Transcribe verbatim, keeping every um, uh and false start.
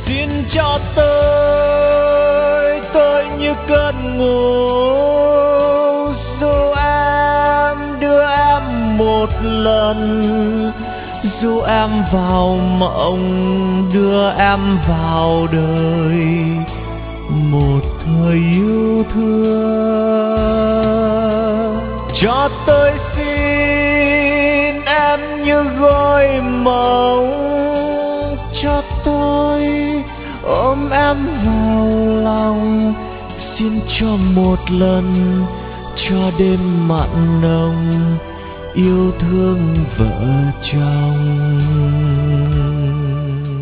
xin cho tôi tôi như cơn ngủ, dù em đưa em một lần, dù em vào mộng đưa em vào đời, một thời yêu thương. Cho tôi xin em như gối mộng, cho tôi ôm em vào lòng, xin cho một lần, cho đêm mặn nồng yêu thương vợ chồng.